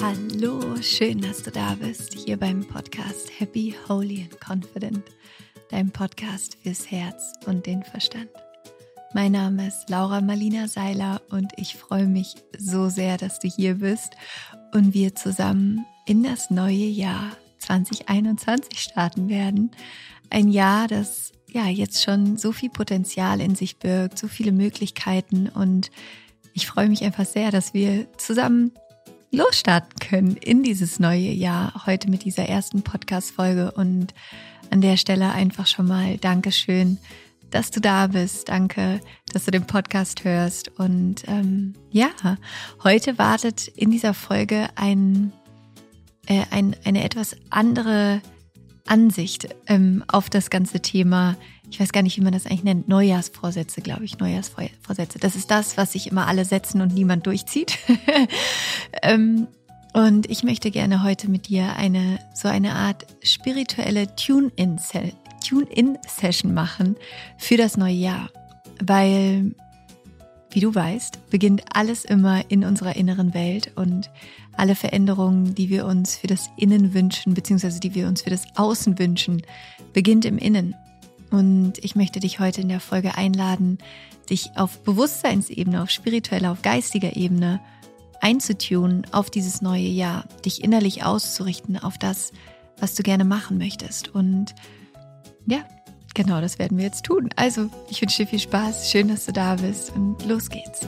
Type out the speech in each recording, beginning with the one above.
Hallo, schön, dass du da bist, hier beim Podcast Happy, Holy and Confident, deinem Podcast fürs Herz und den Verstand. Mein Name ist Laura Marlina Seiler und ich freue mich so sehr, dass du hier bist und wir zusammen in das neue Jahr 2021 starten werden. Ein Jahr, das ja jetzt schon so viel Potenzial in sich birgt, so viele Möglichkeiten, und ich freue mich einfach sehr, dass wir zusammen losstarten können in dieses neue Jahr, heute mit dieser ersten Podcast-Folge. Und an der Stelle einfach schon mal Dankeschön, dass du da bist. Danke, dass du den Podcast hörst. Und heute wartet in dieser Folge eine etwas andere Ansicht auf das ganze Thema. Ich weiß gar nicht, wie man das eigentlich nennt. Neujahrsvorsätze, glaube ich. Neujahrsvorsätze. Das ist das, was sich immer alle setzen und niemand durchzieht. Und ich möchte gerne heute mit dir eine Art spirituelle Tune-in-Session machen für das neue Jahr. Weil, wie du weißt, beginnt alles immer in unserer inneren Welt, und alle Veränderungen, die wir uns für das Innen wünschen, beziehungsweise die wir uns für das Außen wünschen, beginnt im Innen. Und ich möchte dich heute in der Folge einladen, dich auf Bewusstseinsebene, auf spiritueller, auf geistiger Ebene einzutunen auf dieses neue Jahr, dich innerlich auszurichten auf das, was du gerne machen möchtest. Und ja, genau das werden wir jetzt tun. Also, ich wünsche dir viel Spaß, schön, dass du da bist, und los geht's.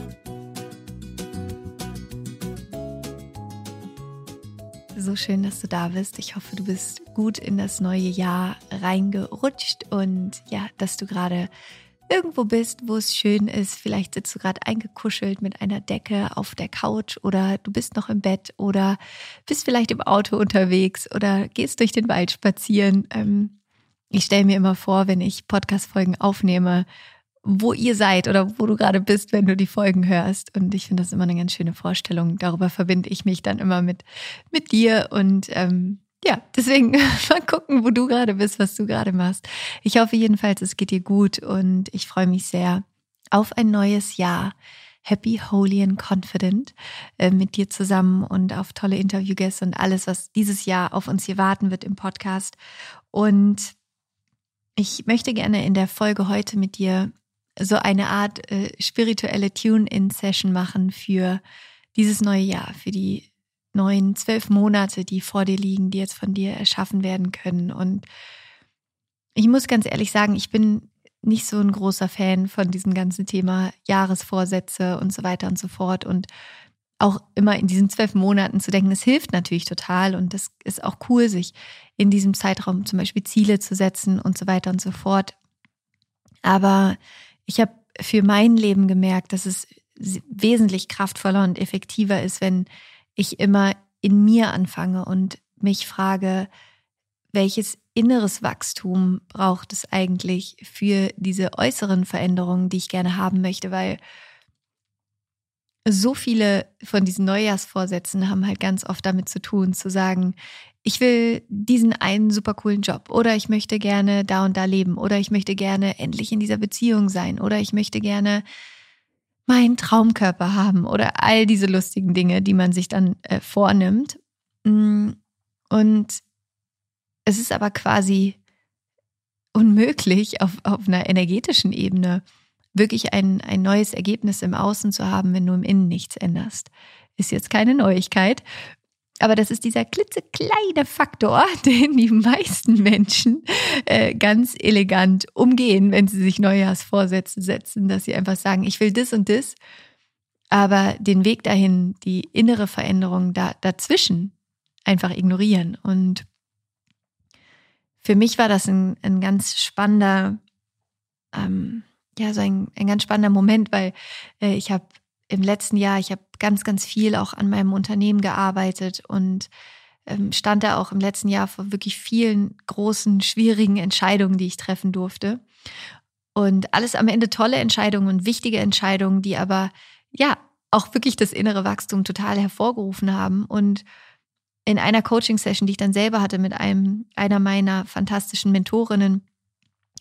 So schön, dass du da bist. Ich hoffe, du bist gut in das neue Jahr reingerutscht und ja, dass du gerade irgendwo bist, wo es schön ist. Vielleicht sitzt du gerade eingekuschelt mit einer Decke auf der Couch, oder du bist noch im Bett, oder bist vielleicht im Auto unterwegs oder gehst durch den Wald spazieren. Ich stelle mir immer vor, wenn ich Podcast-Folgen aufnehme, wo ihr seid oder wo du gerade bist, wenn du die Folgen hörst. Und ich finde das immer eine ganz schöne Vorstellung. Darüber verbinde ich mich dann immer mit dir. Und deswegen mal gucken, wo du gerade bist, was du gerade machst. Ich hoffe jedenfalls, es geht dir gut, und ich freue mich sehr auf ein neues Jahr. Happy, Holy and Confident mit dir zusammen, und auf tolle Interviewgäste und alles, was dieses Jahr auf uns hier warten wird im Podcast. Und ich möchte gerne in der Folge heute mit dir so eine Art spirituelle Tune-in-Session machen für dieses neue Jahr, für die neuen 12 Monate, die vor dir liegen, die jetzt von dir erschaffen werden können. Und ich muss ganz ehrlich sagen, ich bin nicht so ein großer Fan von diesem ganzen Thema Jahresvorsätze und so weiter und so fort. Und auch immer in diesen 12 Monaten zu denken, das hilft natürlich total, und das ist auch cool, sich in diesem Zeitraum zum Beispiel Ziele zu setzen und so weiter und so fort. Aber ich habe für mein Leben gemerkt, dass es wesentlich kraftvoller und effektiver ist, wenn ich immer in mir anfange und mich frage, welches inneres Wachstum braucht es eigentlich für diese äußeren Veränderungen, die ich gerne haben möchte, weil so viele von diesen Neujahrsvorsätzen haben halt ganz oft damit zu tun, zu sagen, ich will diesen einen super coolen Job, oder ich möchte gerne da und da leben, oder ich möchte gerne endlich in dieser Beziehung sein, oder ich möchte gerne meinen Traumkörper haben, oder all diese lustigen Dinge, die man sich dann vornimmt. Und es ist aber quasi unmöglich, auf einer energetischen Ebene wirklich ein neues Ergebnis im Außen zu haben, wenn du im Innen nichts änderst. Ist jetzt keine Neuigkeit, aber das ist dieser klitzekleine Faktor, den die meisten Menschen ganz elegant umgehen, wenn sie sich Neujahrsvorsätze setzen, dass sie einfach sagen, ich will das und das, aber den Weg dahin, die innere Veränderung dazwischen einfach ignorieren. Und für mich war das ein ganz spannender ein ganz spannender Moment, weil ich habe im letzten Jahr, ganz, ganz viel auch an meinem Unternehmen gearbeitet und stand da auch im letzten Jahr vor wirklich vielen großen, schwierigen Entscheidungen, die ich treffen durfte. Und alles am Ende tolle Entscheidungen und wichtige Entscheidungen, die aber ja auch wirklich das innere Wachstum total hervorgerufen haben. Und in einer Coaching-Session, die ich dann selber hatte mit einer meiner fantastischen Mentorinnen,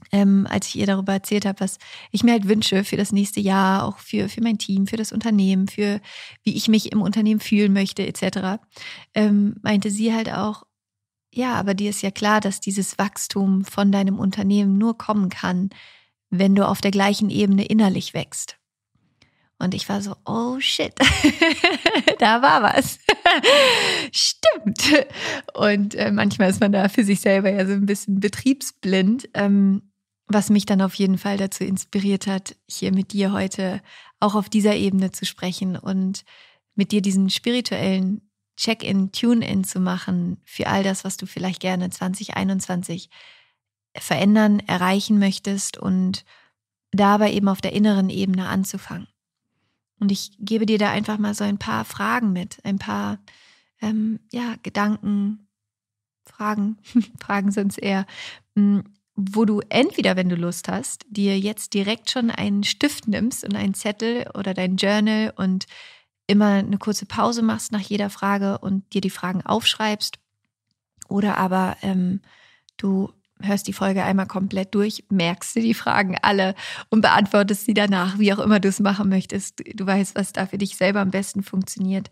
als ich ihr darüber erzählt habe, was ich mir halt wünsche für das nächste Jahr, auch für mein Team, für das Unternehmen, für wie ich mich im Unternehmen fühlen möchte, etc., meinte sie halt auch, ja, aber dir ist ja klar, dass dieses Wachstum von deinem Unternehmen nur kommen kann, wenn du auf der gleichen Ebene innerlich wächst. Und ich war so, oh shit, da war was. Stimmt. Und manchmal ist man da für sich selber ja so ein bisschen betriebsblind, was mich dann auf jeden Fall dazu inspiriert hat, hier mit dir heute auch auf dieser Ebene zu sprechen und mit dir diesen spirituellen Check-in, Tune-in zu machen für all das, was du vielleicht gerne 2021 verändern, erreichen möchtest und dabei eben auf der inneren Ebene anzufangen. Und ich gebe dir da einfach mal so ein paar Fragen mit, ein paar Gedanken, Fragen sind es eher, wo du entweder, wenn du Lust hast, dir jetzt direkt schon einen Stift nimmst und einen Zettel oder dein Journal und immer eine kurze Pause machst nach jeder Frage und dir die Fragen aufschreibst. Oder aber du hörst die Folge einmal komplett durch, merkst dir die Fragen alle und beantwortest sie danach, wie auch immer du es machen möchtest. Du weißt, was da für dich selber am besten funktioniert.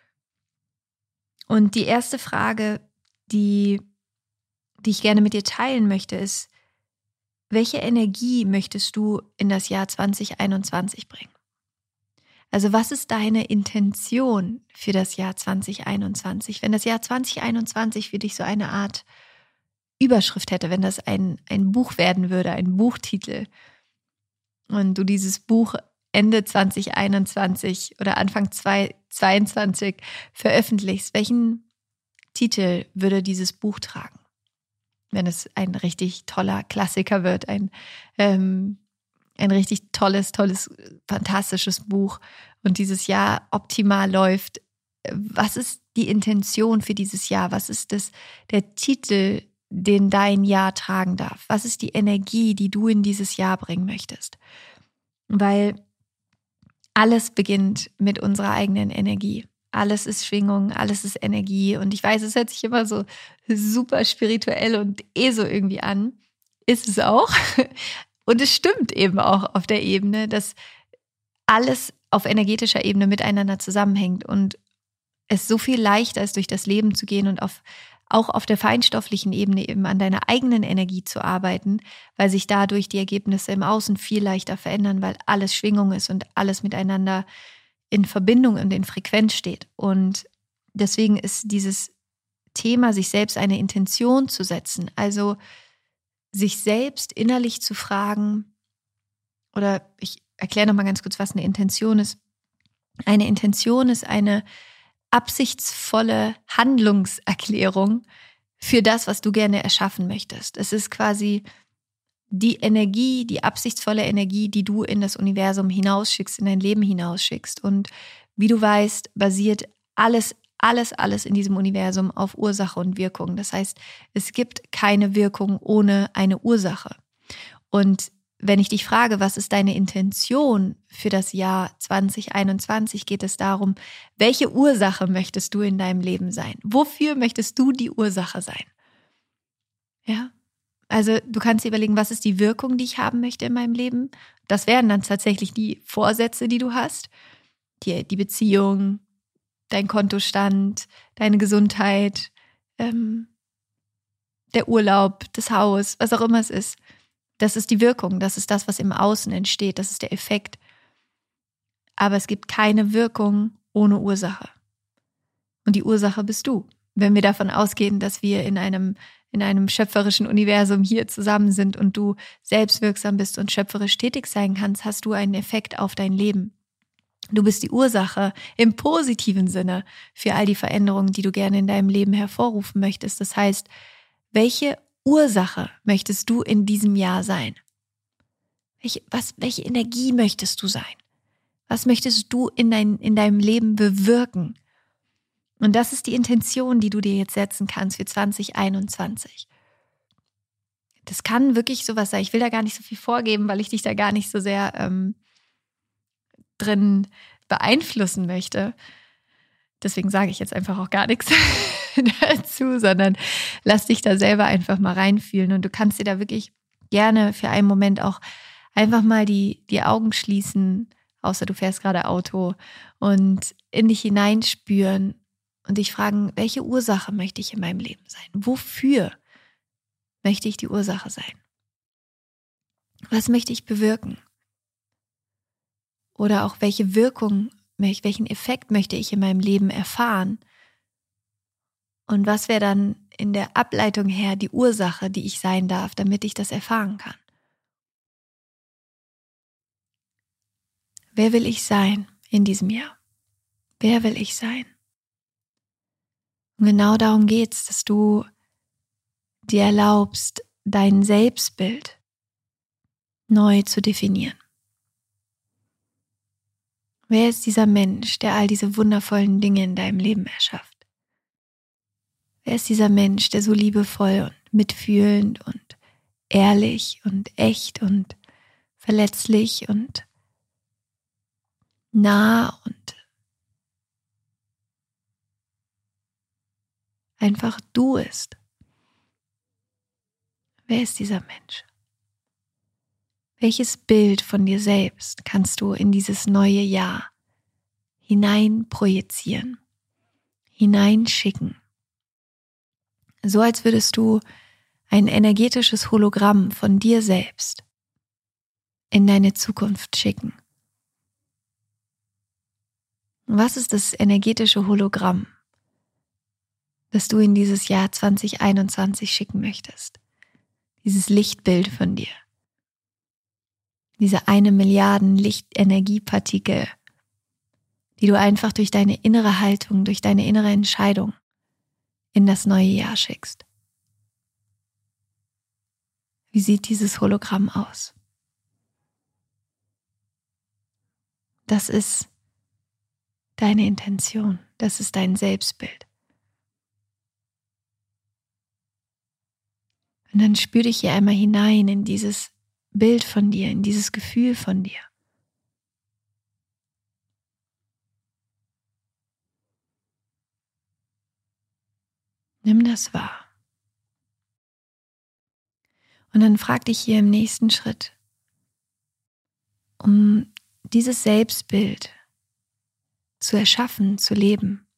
Und die erste Frage, die ich gerne mit dir teilen möchte, ist, welche Energie möchtest du in das Jahr 2021 bringen? Also was ist deine Intention für das Jahr 2021? Wenn das Jahr 2021 für dich so eine Art Überschrift hätte, wenn das ein Buch werden würde, ein Buchtitel, und du dieses Buch Ende 2021 oder Anfang 2022 veröffentlichst, welchen Titel würde dieses Buch tragen? Wenn es ein richtig toller Klassiker wird, ein richtig tolles, fantastisches Buch und dieses Jahr optimal läuft, was ist die Intention für dieses Jahr? Was ist der Titel, den dein Jahr tragen darf? Was ist die Energie, die du in dieses Jahr bringen möchtest? Weil alles beginnt mit unserer eigenen Energie. Alles ist Schwingung, alles ist Energie. Und ich weiß, es hört sich immer so super spirituell und so irgendwie an. Ist es auch. Und es stimmt eben auch auf der Ebene, dass alles auf energetischer Ebene miteinander zusammenhängt und es so viel leichter ist, durch das Leben zu gehen und auch auf der feinstofflichen Ebene eben an deiner eigenen Energie zu arbeiten, weil sich dadurch die Ergebnisse im Außen viel leichter verändern, weil alles Schwingung ist und alles miteinander in Verbindung und in Frequenz steht. Und deswegen ist dieses Thema, sich selbst eine Intention zu setzen, also sich selbst innerlich zu fragen, oder ich erkläre nochmal ganz kurz, was eine Intention ist. Eine Intention ist eine absichtsvolle Handlungserklärung für das, was du gerne erschaffen möchtest. Es ist quasi die Energie, die absichtsvolle Energie, die du in das Universum hinausschickst, in dein Leben hinausschickst. Und wie du weißt, basiert alles in diesem Universum auf Ursache und Wirkung. Das heißt, es gibt keine Wirkung ohne eine Ursache. Und wenn ich dich frage, was ist deine Intention für das Jahr 2021, geht es darum, welche Ursache möchtest du in deinem Leben sein? Wofür möchtest du die Ursache sein? Ja, also du kannst dir überlegen, was ist die Wirkung, die ich haben möchte in meinem Leben? Das wären dann tatsächlich die Vorsätze, die du hast, die Beziehung, dein Kontostand, deine Gesundheit, der Urlaub, das Haus, was auch immer es ist. Das ist die Wirkung, das ist das, was im Außen entsteht, das ist der Effekt. Aber es gibt keine Wirkung ohne Ursache. Und die Ursache bist du. Wenn wir davon ausgehen, dass wir in einem schöpferischen Universum hier zusammen sind und du selbstwirksam bist und schöpferisch tätig sein kannst, hast du einen Effekt auf dein Leben. Du bist die Ursache im positiven Sinne für all die Veränderungen, die du gerne in deinem Leben hervorrufen möchtest. Das heißt, welche Ursache möchtest du in diesem Jahr sein? Welche Energie möchtest du sein? Was möchtest du in deinem Leben bewirken? Und das ist die Intention, die du dir jetzt setzen kannst für 2021. Das kann wirklich sowas sein. Ich will da gar nicht so viel vorgeben, weil ich dich da gar nicht so sehr drin beeinflussen möchte. Deswegen sage ich jetzt einfach auch gar nichts dazu, sondern lass dich da selber einfach mal reinfühlen. Und du kannst dir da wirklich gerne für einen Moment auch einfach mal die Augen schließen, außer du fährst gerade Auto, und in dich hineinspüren und dich fragen, welche Ursache möchte ich in meinem Leben sein? Wofür möchte ich die Ursache sein? Was möchte ich bewirken? Oder auch welche Wirkung, welchen Effekt möchte ich in meinem Leben erfahren? Und was wäre dann in der Ableitung her die Ursache, die ich sein darf, damit ich das erfahren kann? Wer will ich sein in diesem Jahr? Wer will ich sein? Und genau darum geht's, dass du dir erlaubst, dein Selbstbild neu zu definieren. Wer ist dieser Mensch, der all diese wundervollen Dinge in deinem Leben erschafft? Wer ist dieser Mensch, der so liebevoll und mitfühlend und ehrlich und echt und verletzlich und nah und einfach du ist? Wer ist dieser Mensch? Welches Bild von dir selbst kannst du in dieses neue Jahr hinein projizieren, hineinschicken? So als würdest du ein energetisches Hologramm von dir selbst in deine Zukunft schicken. Was ist das energetische Hologramm, das du in dieses Jahr 2021 schicken möchtest? Dieses Lichtbild von dir. Diese 1 Milliarde Lichtenergiepartikel, die du einfach durch deine innere Haltung, durch deine innere Entscheidung in das neue Jahr schickst. Wie sieht dieses Hologramm aus? Das ist deine Intention, das ist dein Selbstbild. Und dann spür dich hier einmal hinein in dieses Bild von dir, in dieses Gefühl von dir. Nimm das wahr. Und dann frag dich hier im nächsten Schritt, um dieses Selbstbild zu erschaffen, zu leben,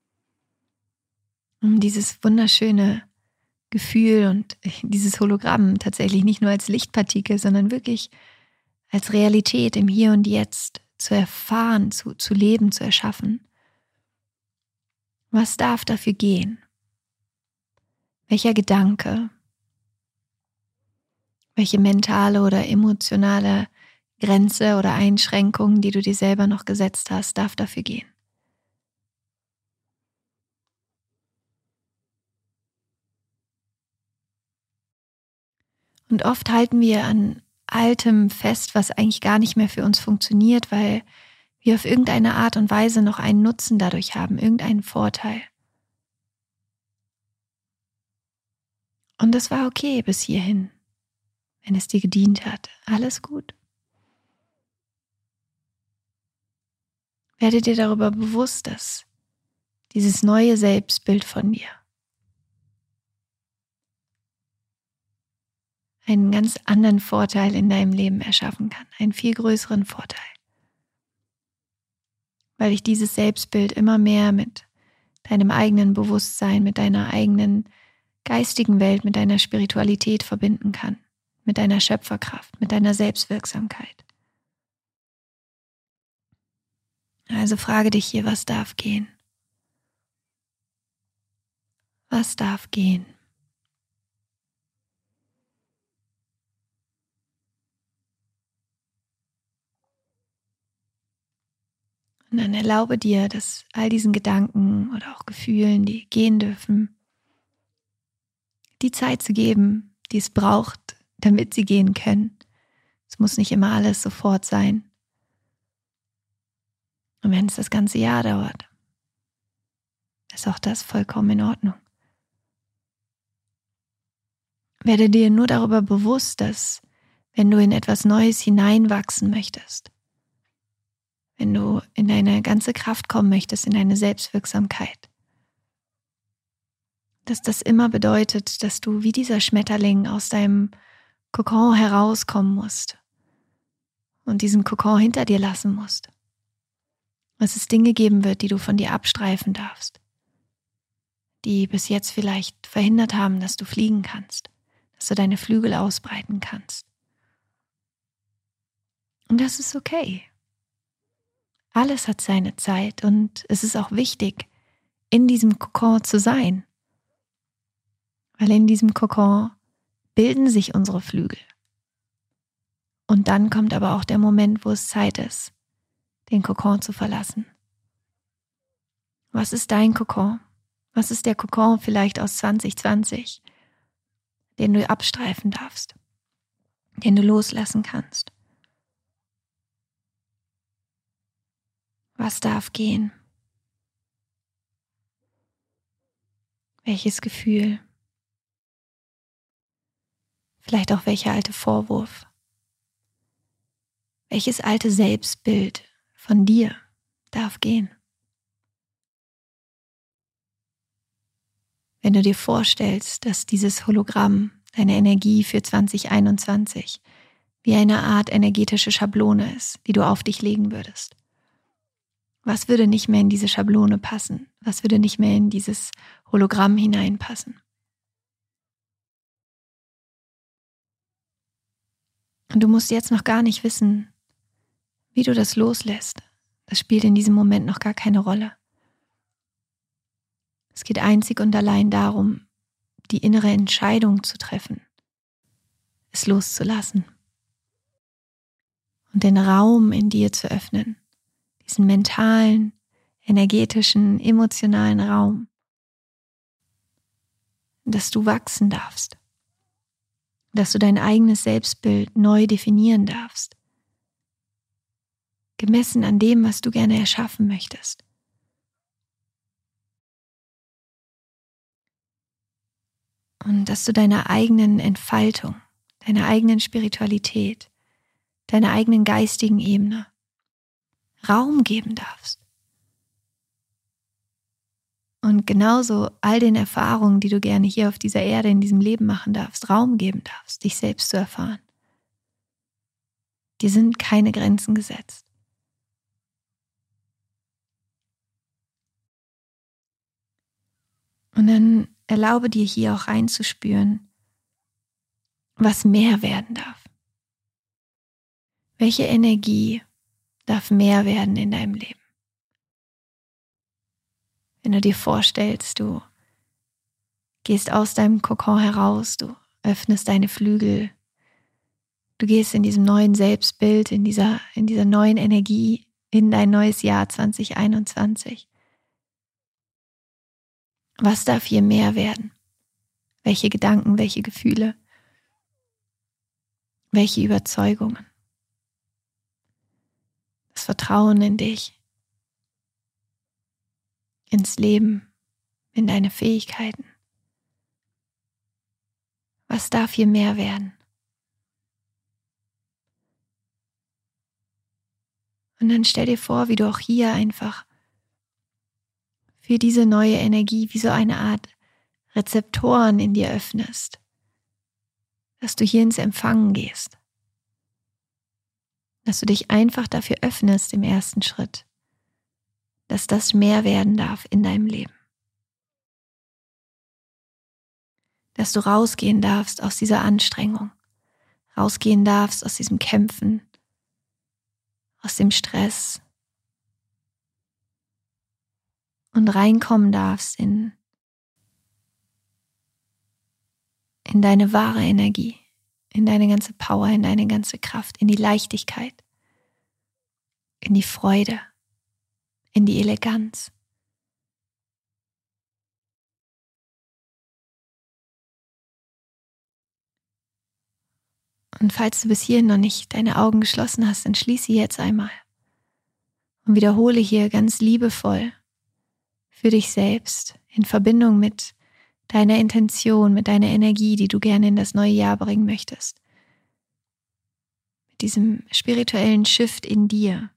um dieses wunderschöne Gefühl und dieses Hologramm tatsächlich nicht nur als Lichtpartikel, sondern wirklich als Realität im Hier und Jetzt zu erfahren, zu leben, zu erschaffen. Was darf dafür gehen? Welcher Gedanke, welche mentale oder emotionale Grenze oder Einschränkung, die du dir selber noch gesetzt hast, darf dafür gehen? Und oft halten wir an Altem fest, was eigentlich gar nicht mehr für uns funktioniert, weil wir auf irgendeine Art und Weise noch einen Nutzen dadurch haben, irgendeinen Vorteil. Und das war okay bis hierhin, wenn es dir gedient hat. Alles gut. Werde dir darüber bewusst, dass dieses neue Selbstbild von dir einen ganz anderen Vorteil in deinem Leben erschaffen kann, einen viel größeren Vorteil. Weil ich dieses Selbstbild immer mehr mit deinem eigenen Bewusstsein, mit deiner eigenen geistigen Welt, mit deiner Spiritualität verbinden kann, mit deiner Schöpferkraft, mit deiner Selbstwirksamkeit. Also frage dich hier, was darf gehen? Was darf gehen? Und dann erlaube dir, dass all diesen Gedanken oder auch Gefühlen, die gehen dürfen, die Zeit zu geben, die es braucht, damit sie gehen können. Es muss nicht immer alles sofort sein. Und wenn es das ganze Jahr dauert, ist auch das vollkommen in Ordnung. Werde dir nur darüber bewusst, dass wenn du in etwas Neues hineinwachsen möchtest, wenn du in deine ganze Kraft kommen möchtest, in deine Selbstwirksamkeit, dass das immer bedeutet, dass du wie dieser Schmetterling aus deinem Kokon herauskommen musst und diesen Kokon hinter dir lassen musst. Dass es Dinge geben wird, die du von dir abstreifen darfst, die bis jetzt vielleicht verhindert haben, dass du fliegen kannst, dass du deine Flügel ausbreiten kannst. Und das ist okay. Alles hat seine Zeit und es ist auch wichtig, in diesem Kokon zu sein. Weil in diesem Kokon bilden sich unsere Flügel. Und dann kommt aber auch der Moment, wo es Zeit ist, den Kokon zu verlassen. Was ist dein Kokon? Was ist der Kokon vielleicht aus 2020, den du abstreifen darfst, den du loslassen kannst? Was darf gehen? Welches Gefühl? Vielleicht auch welcher alte Vorwurf? Welches alte Selbstbild von dir darf gehen? Wenn du dir vorstellst, dass dieses Hologramm deine Energie für 2021 wie eine Art energetische Schablone ist, die du auf dich legen würdest. Was würde nicht mehr in diese Schablone passen? Was würde nicht mehr in dieses Hologramm hineinpassen? Und du musst jetzt noch gar nicht wissen, wie du das loslässt. Das spielt in diesem Moment noch gar keine Rolle. Es geht einzig und allein darum, die innere Entscheidung zu treffen, es loszulassen und den Raum in dir zu öffnen, diesen mentalen, energetischen, emotionalen Raum, dass du wachsen darfst, dass du dein eigenes Selbstbild neu definieren darfst, gemessen an dem, was du gerne erschaffen möchtest. Und dass du deiner eigenen Entfaltung, deiner eigenen Spiritualität, deiner eigenen geistigen Ebene Raum geben darfst. Und genauso all den Erfahrungen, die du gerne hier auf dieser Erde, in diesem Leben machen darfst, Raum geben darfst, dich selbst zu erfahren. Dir sind keine Grenzen gesetzt. Und dann erlaube dir hier auch reinzuspüren, was mehr werden darf. Welche Energie darf mehr werden in deinem Leben? Wenn du dir vorstellst, du gehst aus deinem Kokon heraus, du öffnest deine Flügel, du gehst in diesem neuen Selbstbild, in dieser neuen Energie in dein neues Jahr 2021. Was darf hier mehr werden? Welche Gedanken, welche Gefühle, welche Überzeugungen? Das Vertrauen in dich, ins Leben, in deine Fähigkeiten. Was darf hier mehr werden? Und dann stell dir vor, wie du auch hier einfach für diese neue Energie wie so eine Art Rezeptoren in dir öffnest, dass du hier ins Empfangen gehst, dass du dich einfach dafür öffnest im ersten Schritt, dass das mehr werden darf in deinem Leben. Dass du rausgehen darfst aus dieser Anstrengung, rausgehen darfst aus diesem Kämpfen, aus dem Stress und reinkommen darfst in deine wahre Energie, in deine ganze Power, in deine ganze Kraft, in die Leichtigkeit, in die Freude, in die Eleganz. Und falls du bis hierhin noch nicht deine Augen geschlossen hast, dann schließe sie jetzt einmal und wiederhole hier ganz liebevoll für dich selbst in Verbindung mit deiner Intention, mit deiner Energie, die du gerne in das neue Jahr bringen möchtest. Mit diesem spirituellen Shift in dir.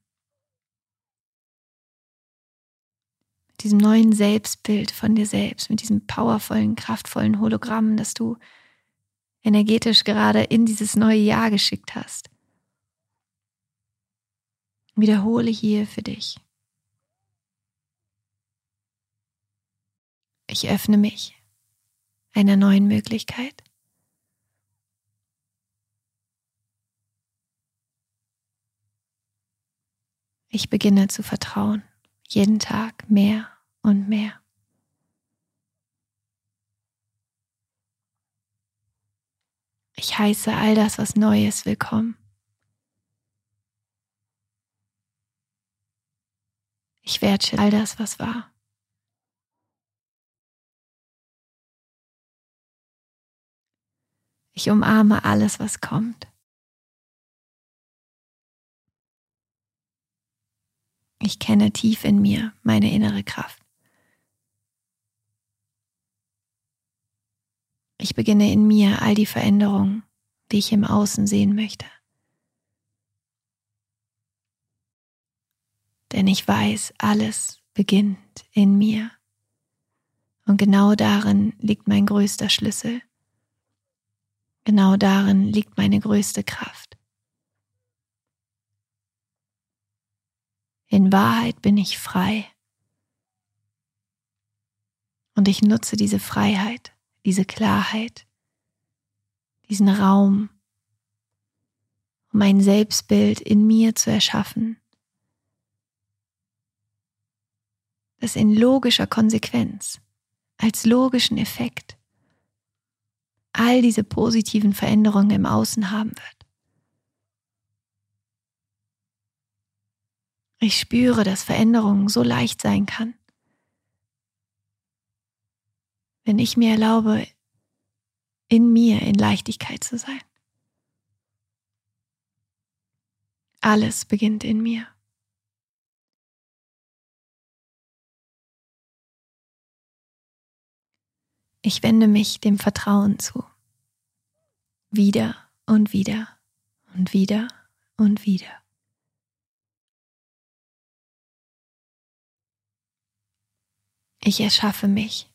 Mit diesem neuen Selbstbild von dir selbst, mit diesem powervollen, kraftvollen Hologramm, das du energetisch gerade in dieses neue Jahr geschickt hast. Wiederhole hier für dich. Ich öffne mich einer neuen Möglichkeit. Ich beginne zu vertrauen, jeden Tag mehr und mehr. Ich heiße all das, was Neues, willkommen. Ich wertschätze all das, was war. Ich umarme alles, was kommt. Ich kenne tief in mir meine innere Kraft. Ich beginne in mir all die Veränderungen, die ich im Außen sehen möchte. Denn ich weiß, alles beginnt in mir. Und genau darin liegt mein größter Schlüssel. Genau darin liegt meine größte Kraft. In Wahrheit bin ich frei. Und ich nutze diese Freiheit, diese Klarheit, diesen Raum, um ein Selbstbild in mir zu erschaffen, das in logischer Konsequenz, als logischen Effekt, all diese positiven Veränderungen im Außen haben wird. Ich spüre, dass Veränderung so leicht sein kann, wenn ich mir erlaube, in mir in Leichtigkeit zu sein. Alles beginnt in mir. Ich wende mich dem Vertrauen zu. Wieder und wieder und wieder und wieder. Ich erschaffe mich.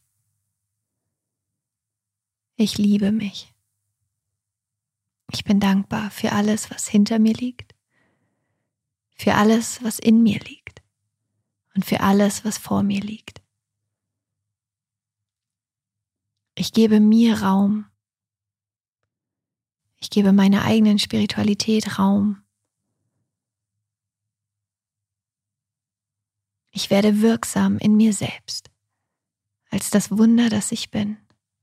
Ich liebe mich. Ich bin dankbar für alles, was hinter mir liegt, für alles, was in mir liegt und für alles, was vor mir liegt. Ich gebe mir Raum. Ich gebe meiner eigenen Spiritualität Raum. Ich werde wirksam in mir selbst, als das Wunder, das ich bin.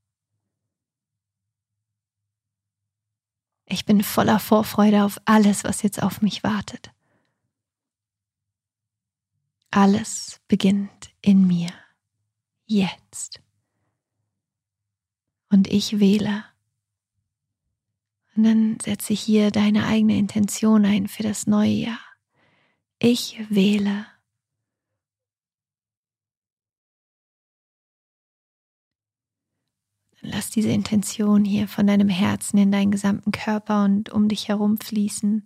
Ich bin voller Vorfreude auf alles, was jetzt auf mich wartet. Alles beginnt in mir, jetzt. Und ich wähle. Und dann setze hier deine eigene Intention ein für das neue Jahr. Ich wähle. Dann lass diese Intention hier von deinem Herzen in deinen gesamten Körper und um dich herum fließen.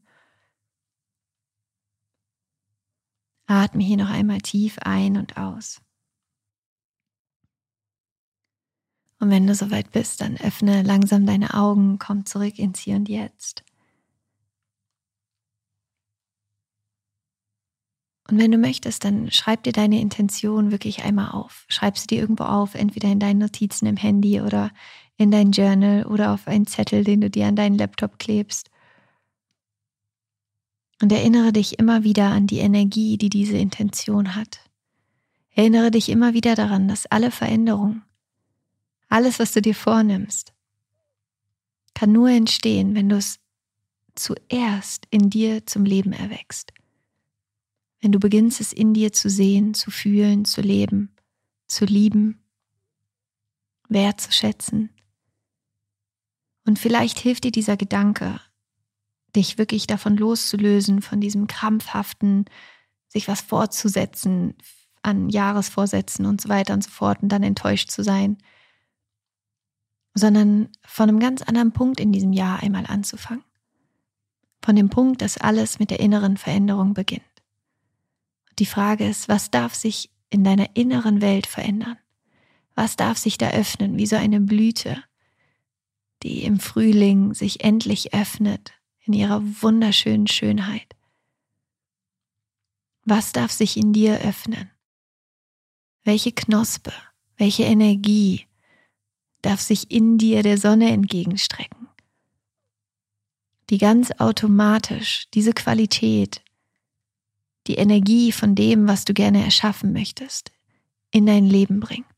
Atme hier noch einmal tief ein und aus. Und wenn du soweit bist, dann öffne langsam deine Augen, komm zurück ins Hier und Jetzt. Und wenn du möchtest, dann schreib dir deine Intention wirklich einmal auf. Schreib sie dir irgendwo auf, entweder in deinen Notizen im Handy oder in dein Journal oder auf einen Zettel, den du dir an deinen Laptop klebst. Und erinnere dich immer wieder an die Energie, die diese Intention hat. Erinnere dich immer wieder daran, dass alle Veränderungen, alles, was du dir vornimmst, kann nur entstehen, wenn du es zuerst in dir zum Leben erweckst. Wenn du beginnst, es in dir zu sehen, zu fühlen, zu leben, zu lieben, wertzuschätzen. Und vielleicht hilft dir dieser Gedanke, dich wirklich davon loszulösen, von diesem krampfhaften, sich was fortzusetzen an Jahresvorsätzen und so weiter und so fort und dann enttäuscht zu sein, sondern von einem ganz anderen Punkt in diesem Jahr einmal anzufangen. Von dem Punkt, dass alles mit der inneren Veränderung beginnt. Und die Frage ist, was darf sich in deiner inneren Welt verändern? Was darf sich da öffnen, wie so eine Blüte, die im Frühling sich endlich öffnet in ihrer wunderschönen Schönheit? Was darf sich in dir öffnen? Welche Knospe, welche Energie darf sich in dir der Sonne entgegenstrecken, die ganz automatisch diese Qualität, die Energie von dem, was du gerne erschaffen möchtest, in dein Leben bringt?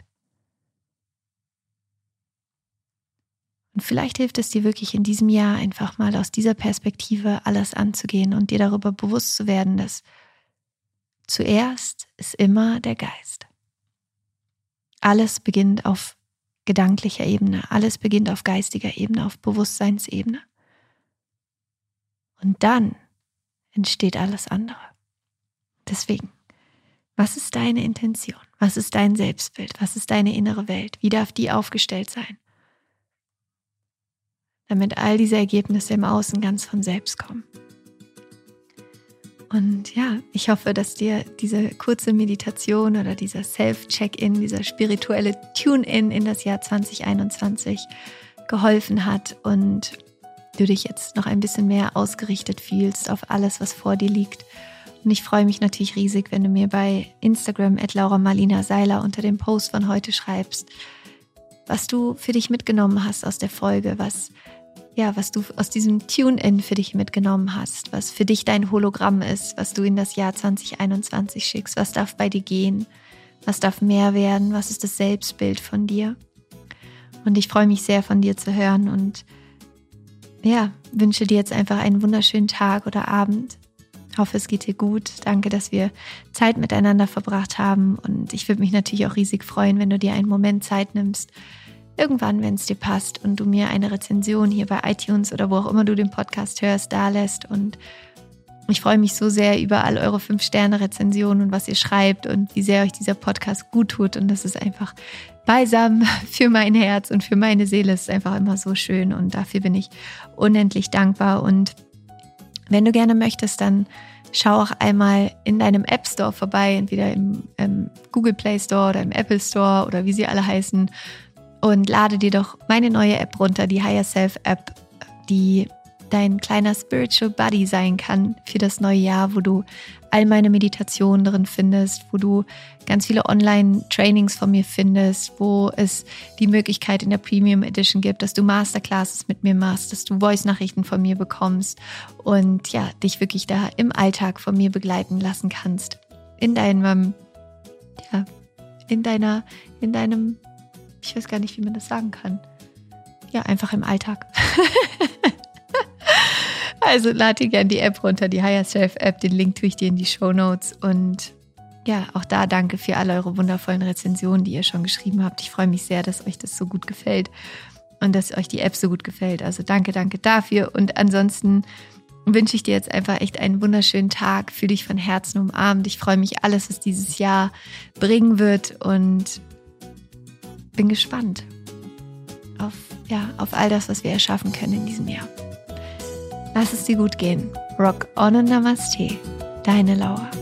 Und vielleicht hilft es dir wirklich in diesem Jahr einfach mal aus dieser Perspektive alles anzugehen und dir darüber bewusst zu werden, dass zuerst ist immer der Geist. Alles beginnt auf gedanklicher Ebene, alles beginnt auf geistiger Ebene, auf Bewusstseinsebene. Und dann entsteht alles andere. Deswegen, was ist deine Intention? Was ist dein Selbstbild? Was ist deine innere Welt? Wie darf die aufgestellt sein? Damit all diese Ergebnisse im Außen ganz von selbst kommen. Und ja, ich hoffe, dass dir diese kurze Meditation oder dieser Self-Check-In, dieser spirituelle Tune-In in das Jahr 2021 geholfen hat und du dich jetzt noch ein bisschen mehr ausgerichtet fühlst auf alles, was vor dir liegt. Und ich freue mich natürlich riesig, wenn du mir bei Instagram @LauraMarlina-Seiler unter dem Post von heute schreibst, was du für dich mitgenommen hast aus der Folge, was du aus diesem Tune-In für dich mitgenommen hast, was für dich dein Hologramm ist, was du in das Jahr 2021 schickst, was darf bei dir gehen, was darf mehr werden, was ist das Selbstbild von dir. Und ich freue mich sehr, von dir zu hören und wünsche dir jetzt einfach einen wunderschönen Tag oder Abend. Ich hoffe, es geht dir gut. Danke, dass wir Zeit miteinander verbracht haben und ich würde mich natürlich auch riesig freuen, wenn du dir einen Moment Zeit nimmst, irgendwann, wenn es dir passt und du mir eine Rezension hier bei iTunes oder wo auch immer du den Podcast hörst, da lässt. Und ich freue mich so sehr über all eure 5-Sterne-Rezensionen und was ihr schreibt und wie sehr euch dieser Podcast gut tut. Und das ist einfach Balsam für mein Herz und für meine Seele. Es ist einfach immer so schön und dafür bin ich unendlich dankbar. Und wenn du gerne möchtest, dann schau auch einmal in deinem App Store vorbei, entweder im Google Play Store oder im Apple Store oder wie sie alle heißen. Und lade dir doch meine neue App runter, die Higher Self App, die dein kleiner Spiritual Buddy sein kann für das neue Jahr, wo du all meine Meditationen drin findest, wo du ganz viele Online-Trainings von mir findest, wo es die Möglichkeit in der Premium Edition gibt, dass du Masterclasses mit mir machst, dass du Voice-Nachrichten von mir bekommst und dich wirklich da im Alltag von mir begleiten lassen kannst. In deinem, ich weiß gar nicht, wie man das sagen kann. Ja, einfach im Alltag. Also lad dir gerne die App runter, die Higher Self App. Den Link tue ich dir in die Shownotes. Und auch da danke für all eure wundervollen Rezensionen, die ihr schon geschrieben habt. Ich freue mich sehr, dass euch das so gut gefällt und dass euch die App so gut gefällt. Also danke dafür. Und ansonsten wünsche ich dir jetzt einfach echt einen wunderschönen Tag. Fühl dich von Herzen umarmt. Ich freue mich alles, was dieses Jahr bringen wird und bin gespannt auf all das, was wir erschaffen können in diesem Jahr. Lass es dir gut gehen. Rock on und Namaste. Deine Laura.